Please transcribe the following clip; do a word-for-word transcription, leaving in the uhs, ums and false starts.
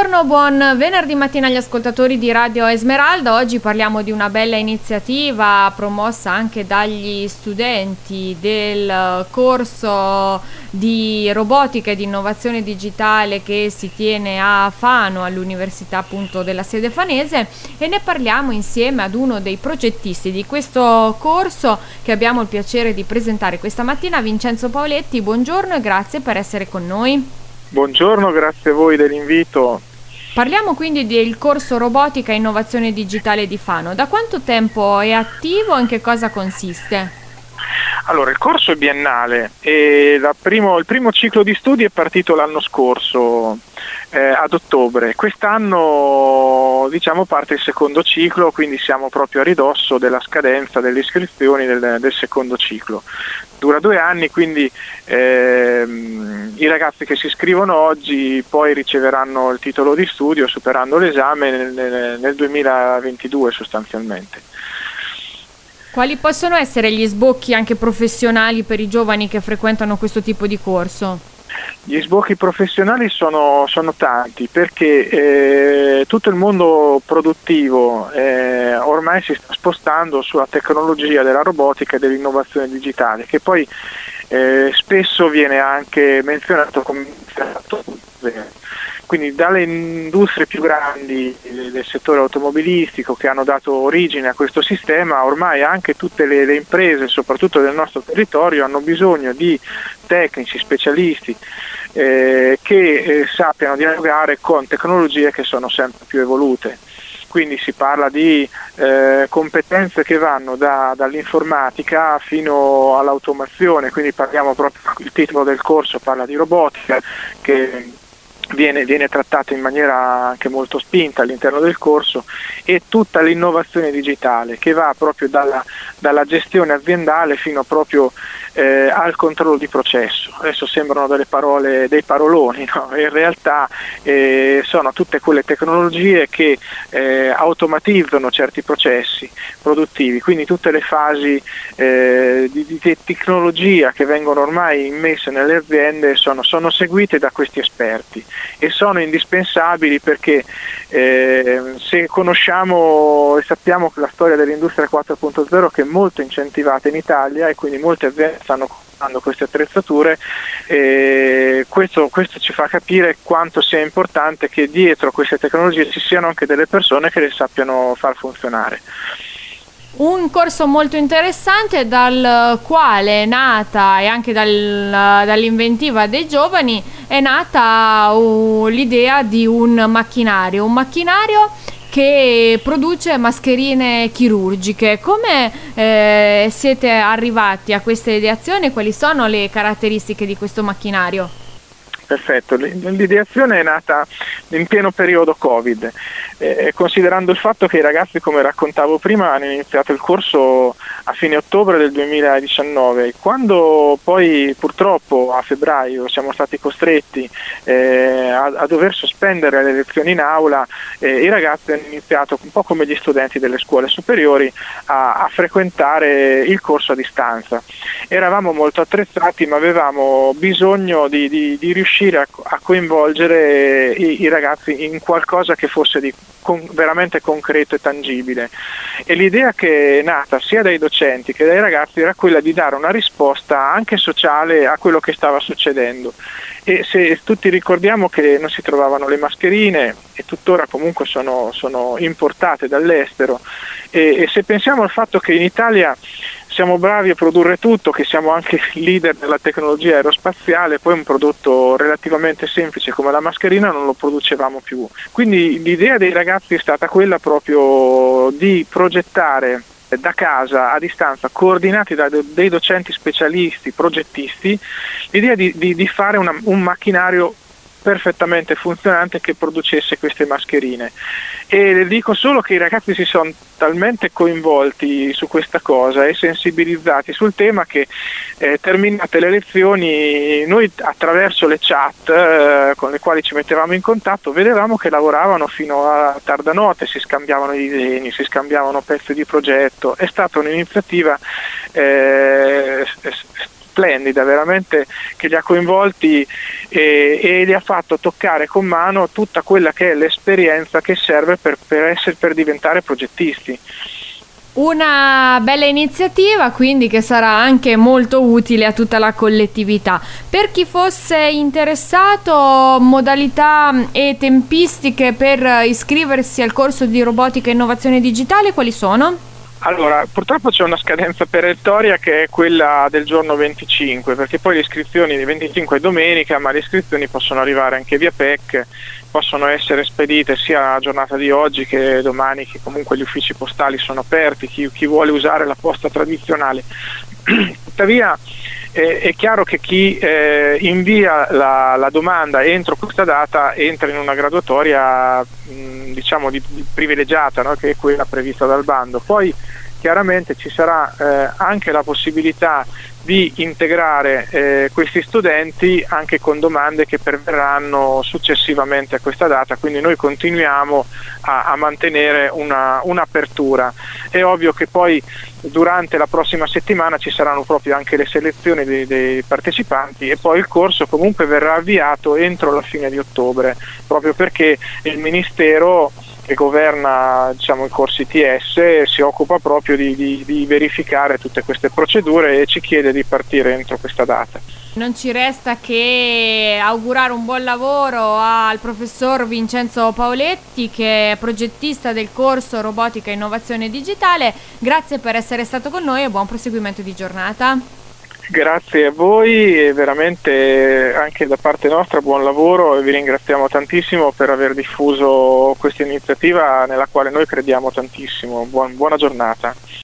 Buongiorno, buon venerdì mattina agli ascoltatori di Radio Esmeralda. Oggi parliamo di una bella iniziativa promossa anche dagli studenti del corso di robotica ed innovazione digitale che si tiene a Fano, all'università appunto della sede fanese, e ne parliamo insieme ad uno dei progettisti di questo corso che abbiamo il piacere di presentare questa mattina, Vincenzo Paoletti. Buongiorno e grazie per essere con noi. Buongiorno, grazie a voi dell'invito. Parliamo quindi del corso Robotica e Innovazione Digitale di Fano. Da quanto tempo è attivo e in che cosa consiste? Allora, il corso è biennale e la primo, il primo ciclo di studi è partito l'anno scorso, eh, ad ottobre. Quest'anno diciamo parte il secondo ciclo, quindi siamo proprio a ridosso della scadenza delle iscrizioni del, del secondo ciclo. Dura due anni, quindi ehm, i ragazzi che si iscrivono oggi poi riceveranno il titolo di studio superando l'esame nel, nel, nel duemilaventidue sostanzialmente. Quali possono essere gli sbocchi anche professionali per i giovani che frequentano questo tipo di corso? Gli sbocchi professionali sono, sono tanti, perché eh, tutto il mondo produttivo eh, ormai si sta spostando sulla tecnologia della robotica e dell'innovazione digitale, che poi eh, spesso viene anche menzionato come quindi dalle industrie più grandi del settore automobilistico che hanno dato origine a questo sistema, ormai anche tutte le, le imprese, soprattutto del nostro territorio, hanno bisogno di tecnici, specialisti eh, che eh, sappiano dialogare con tecnologie che sono sempre più evolute. Quindi si parla di eh, competenze che vanno da, dall'informatica fino all'automazione, quindi parliamo proprio, il titolo del corso parla di robotica, che Viene, viene trattata in maniera anche molto spinta all'interno del corso, e tutta l'innovazione digitale che va proprio dalla, dalla gestione aziendale fino proprio eh, al controllo di processo. Adesso sembrano delle parole, dei paroloni, no? In realtà eh, sono tutte quelle tecnologie che eh, automatizzano certi processi produttivi, quindi tutte le fasi eh, di, di tecnologia che vengono ormai immesse nelle aziende sono, sono seguite da questi esperti e sono indispensabili, perché eh, se conosciamo e sappiamo che la storia dell'industria quattro punto zero, che è molto incentivata in Italia e quindi molte aziende stanno comprando queste attrezzature, eh, questo, questo ci fa capire quanto sia importante che dietro queste tecnologie ci siano anche delle persone che le sappiano far funzionare. Un corso molto interessante, dal quale è nata, e anche dal, dall'inventiva dei giovani, è nata uh, l'idea di un macchinario, un macchinario che produce mascherine chirurgiche. Come eh, siete arrivati a questa ideazione? Quali sono le caratteristiche di questo macchinario? Perfetto, l'ideazione è nata in pieno periodo Covid, eh, considerando il fatto che i ragazzi, come raccontavo prima, hanno iniziato il corso a fine ottobre del duemiladiciannove. Quando poi purtroppo a febbraio siamo stati costretti eh, a, a dover sospendere le lezioni in aula, eh, i ragazzi hanno iniziato, un po' come gli studenti delle scuole superiori, a, a frequentare il corso a distanza. Eravamo molto attrezzati, ma avevamo bisogno di, di, di riuscire a, a coinvolgere i, i ragazzi in qualcosa che fosse di con, veramente concreto e tangibile, e l'idea che è nata sia dai docenti che dai ragazzi era quella di dare una risposta anche sociale a quello che stava succedendo. E se tutti ricordiamo che non si trovavano le mascherine, e tuttora comunque sono, sono importate dall'estero, e, e se pensiamo al fatto che in Italia siamo bravi a produrre tutto, che siamo anche leader della tecnologia aerospaziale, poi un prodotto relativamente semplice come la mascherina non lo producevamo più. Quindi l'idea dei ragazzi è stata quella proprio di progettare da casa, a distanza, coordinati da dei docenti specialisti, progettisti, l'idea di, di, di fare una, un macchinario perfettamente funzionante che producesse queste mascherine. E dico solo che i ragazzi si sono talmente coinvolti su questa cosa e sensibilizzati sul tema che eh, terminate le lezioni, noi attraverso le chat eh, con le quali ci mettevamo in contatto vedevamo che lavoravano fino a tarda notte, si scambiavano i disegni, si scambiavano pezzi di progetto. È stata un'iniziativa eh, splendida, veramente, che li ha coinvolti e, e li ha fatto toccare con mano tutta quella che è l'esperienza che serve per, per, essere, per diventare progettisti. Una bella iniziativa, quindi, che sarà anche molto utile a tutta la collettività. Per chi fosse interessato, modalità e tempistiche per iscriversi al corso di robotica e innovazione digitale quali sono? Allora, purtroppo c'è una scadenza perentoria che è quella del giorno venticinque, perché poi le iscrizioni di venticinque è domenica, ma le iscrizioni possono arrivare anche via P E C, possono essere spedite sia la giornata di oggi che domani, che comunque gli uffici postali sono aperti, chi, chi vuole usare la posta tradizionale. Tuttavia eh, è chiaro che chi eh, invia la, la domanda entro questa data entra in una graduatoria mh, diciamo di, di privilegiata, no? Che è quella prevista dal bando. Poi chiaramente ci sarà eh, anche la possibilità di integrare eh, questi studenti anche con domande che perverranno successivamente a questa data, quindi noi continuiamo a, a mantenere una, un'apertura. È ovvio che poi durante la prossima settimana ci saranno proprio anche le selezioni dei, dei partecipanti e poi il corso comunque verrà avviato entro la fine di ottobre, proprio perché il Ministero che governa, diciamo, i corsi I T S si occupa proprio di, di, di verificare tutte queste procedure e ci chiede di partire entro questa data. Non ci resta che augurare un buon lavoro al professor Vincenzo Paoletti, che è progettista del corso Robotica e Innovazione Digitale. Grazie per essere stato con noi e buon proseguimento di giornata. Grazie a voi e veramente anche da parte nostra buon lavoro e vi ringraziamo tantissimo per aver diffuso questa iniziativa nella quale noi crediamo tantissimo. Buon, buona giornata.